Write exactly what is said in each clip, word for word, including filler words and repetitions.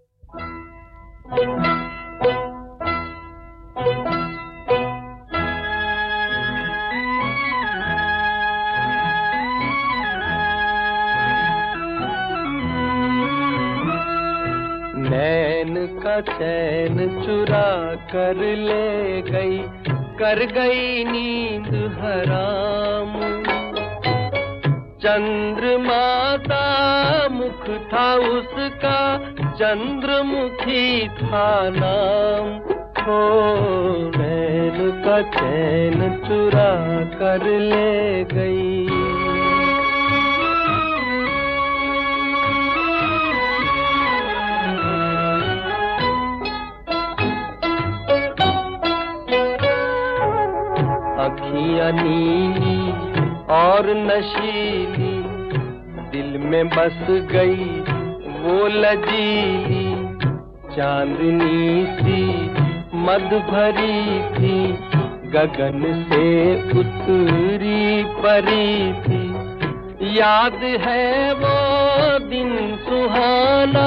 नैन का चैन चुरा कर ले गई, कर गई नींद हराम। चंद्रमाता मुख था उसका, चंद्रमुखी था नाम। हो नैन का चैन चुरा कर ले गई। अखियाँ नीली और नशीली, दिल में बस गई वो लजीली। चांदनी सी मद भरी थी, गगन से उतरी परी थी। याद है वो दिन सुहाना,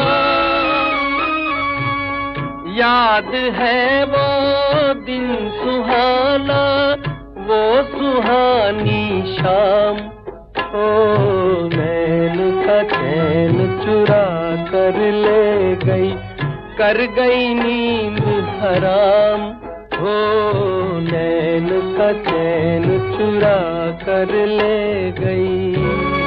याद है वो दिन सुहाना, वो सुहानी शाम। ओ नैन का चैन चुरा कर ले गई, कर गई नींद हराम। हो नैन का चैन चुरा कर ले गई।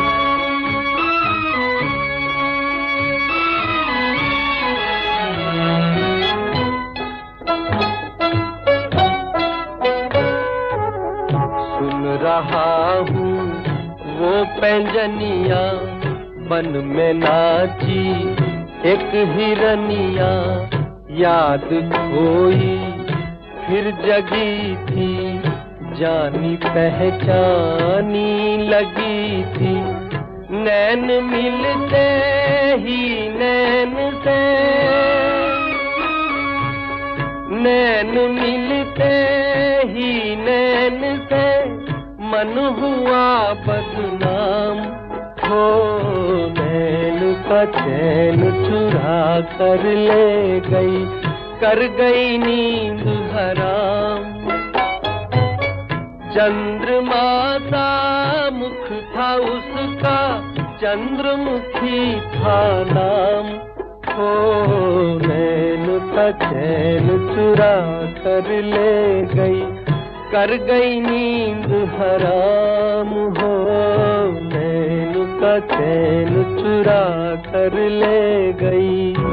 रहा हूँ वो पैंजनिया, बन में नाची एक हिरनिया। याद खोई फिर जगी थी, जानी पहचानी लगी थी। नैन मिलते ही नैन से, नैन मिलते ही नैन से, मन हुआ बदनाम। हो नैन का चैन चुरा कर ले गई, कर गई नींद हराम। चंद्रमाता मुख था उसका, चंद्रमुखी था नाम। हो नैन का चैन चुरा कर ले गई, कर गई नींद हराम। हो नैन का चैन चुरा कर ले गई।